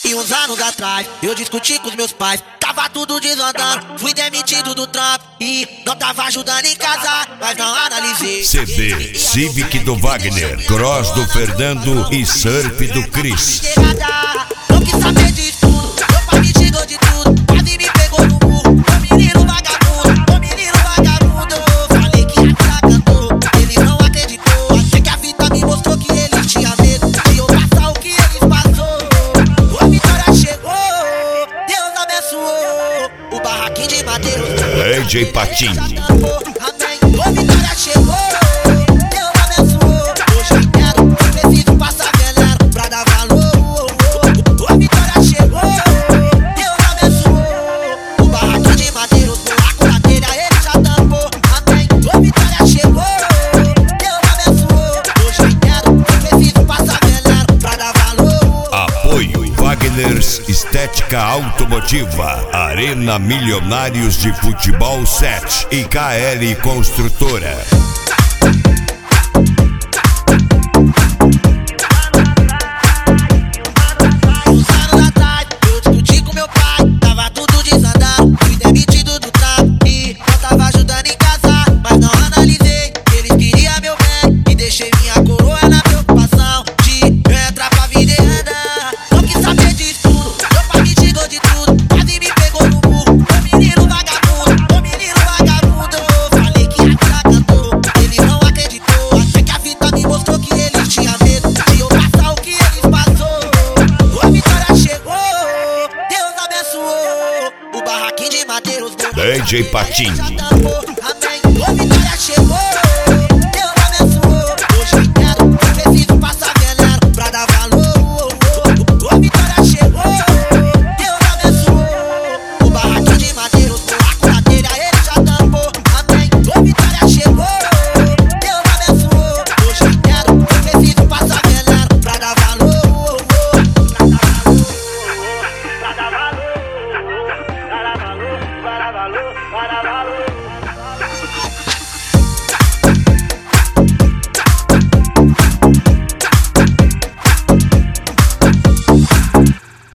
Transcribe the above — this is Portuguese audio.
E uns anos atrás, eu discuti com os meus pais. Tava tudo desandando, fui demitido do trampo. E não tava ajudando em casa, mas não analisei. CD Civic do Wagner, Cross do Fernando e Surf do Chris. Não quis saber de tudo, meu pai me tirou de tudo. Quase me pegou no burro, ô menino vagabundo, ô menino vagabundo. Falei que ia tirar cantor, eles não acreditou. Até que a vida me mostrou que eles tinham medo de eu passar o que eles passou. A vitória chegou, Deus abençoou. O barraquinho de Madeira, DJ Patinho. Amém. A vitória chegou, Deus abençoou. Hoje quero, preciso passar veneno pra dar valor. A vitória chegou, Deus abençoou. O barraquinho de Madeira, os buracos da telha, ele já tampou. Amém. A vitória chegou, Deus abençoou. Hoje quero, preciso passar veneno pra dar valor. Apoio Wagner's Estética Automotiva, Arena Milionários de Futebol 7 e KL Construtora. Uns anos atrás, eu discuti com meu pai. Tava tudo desandando, fui demitido do trampo. E não tava ajudando em casa, mas não analisei. Eles queriam meu bem e deixei minha coroa na preocupação de entrar pra vida e andar. Não quis saber disso tudo, meu pai me tirou de tudo. Quase me pegou no burro, ô menino vagabundo, ô menino vagabundo. Falei que ia tirar cantor, eles não acreditou. Até que a vida me mostrou que eles tinham medo de eu passar o que eles passou. A vitória chegou, Deus abençoou. O barraquinho de Madeira, os DJ Patinho. já tampou.